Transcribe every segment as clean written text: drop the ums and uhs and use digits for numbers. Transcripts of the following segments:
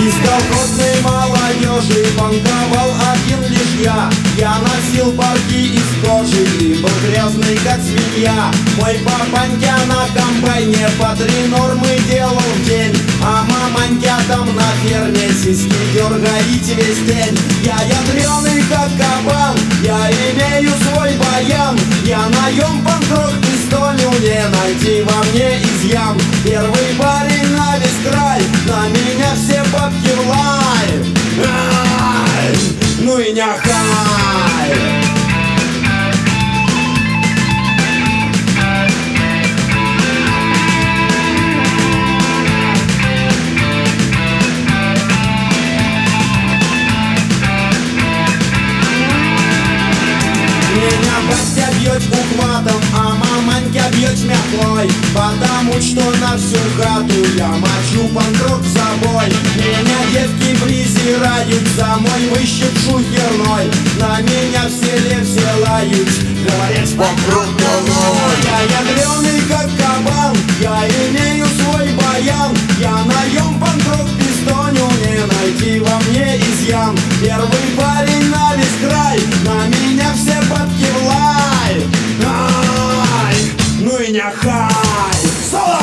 Из колхозной молодежи банковал один лишь я. Я носил парки из кожи и был грязный как свинья. Мой папанька на комбайне по 3 нормы делал в день, а маманька там на ферме сиськи дергаете весь день. Я ядреный как кабан, я имею свой баян. Я наем панк-рок пистолю, не найти во мне изъян. Первый парень на весь край, на меня все бабки в лай. Ай, ну и няхай. Меня батя бьет ухватом, а маманька бьет метлой, потому что на всю хату я мочу панк-рок в забой. Меня девки презирают за мой выщик шухерной, на меня в селе все лают, говорят, панк-рок долой. Я ядреный как кабан, я имею свой баян. Я наем панк-рок пистоню, не найти во мне изъян. Первый парень на весь край, на меня все бабки в лай. Ай, ну и няхай. Соло!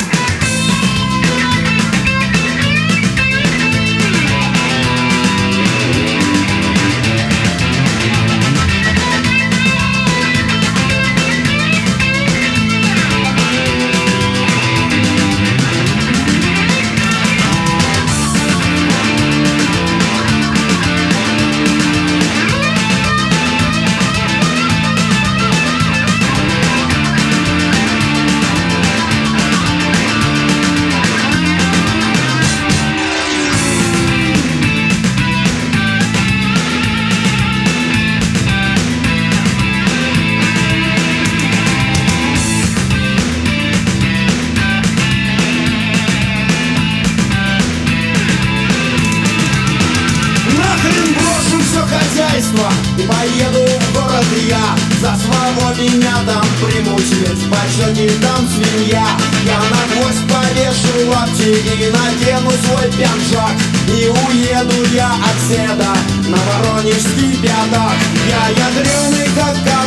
И поеду в город я, за свободу меня там примут, ведь в почете там свинья. Я на гвоздь повешу лапти и надену свой пиджак, и уеду я от седа на воронежский пятак. Я ядреный как